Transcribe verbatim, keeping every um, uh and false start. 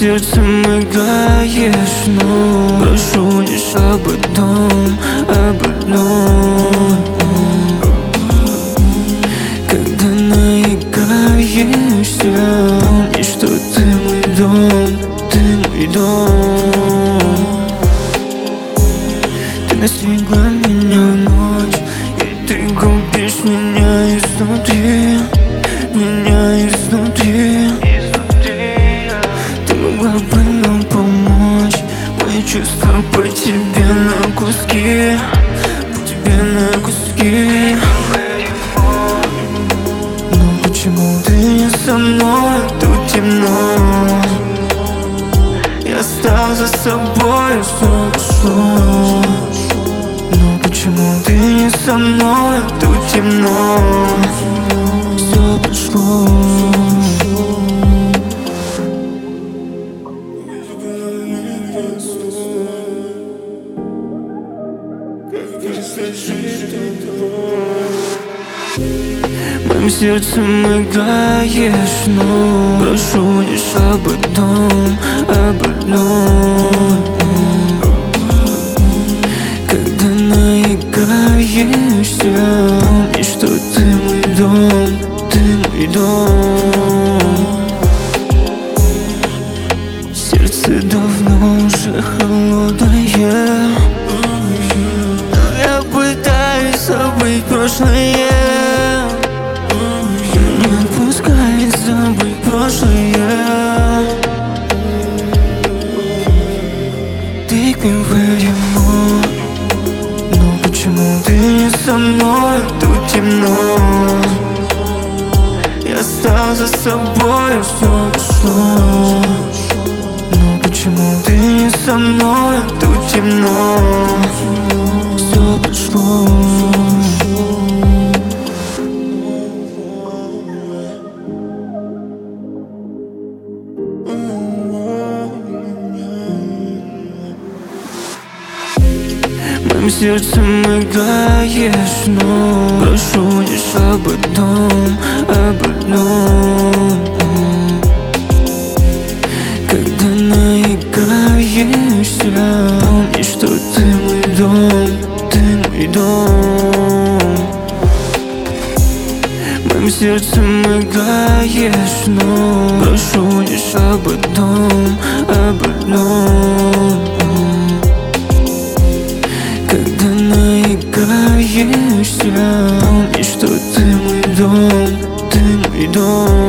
сердцем играешь, но прошу лишь об одном, об одном. Когда наиграешься, помни, что ты мой дом, ты мой дом. Ты настигла меня в ночь, и ты губишь меня изнутри, меня изнутри. Ты могла бы нам помочь, мои чувства по тебе на куски, по тебе на куски. Но почему ты не со мной, тут темно? Я стал за собой, все ушло. Но почему ты не со мной, тут темно? Все прошло. Моим сердцем играешь, но прошу лишь об одном, об одном. Когда наиграешься, помни, что ты мой дом, ты мой дом. Сердце давно уже холодное, но я пытаюсь забыть прошлое. Не отпускает забыть прошлое. Ты говорила, но почему ты не со мной, тут темно? Я стал за собой, все ушло. Но почему ты не со мной, тут темно? Все прошло. Моим сердцем играешь, но прошу лишь об одном, об одном. Когда наиграешься, помни, что ты мой дом, ты мой дом. Моим сердцем играешь, но прошу лишь об одном, об одном. Когда наиграешься, помни, что ты мой дом, ты мой дом.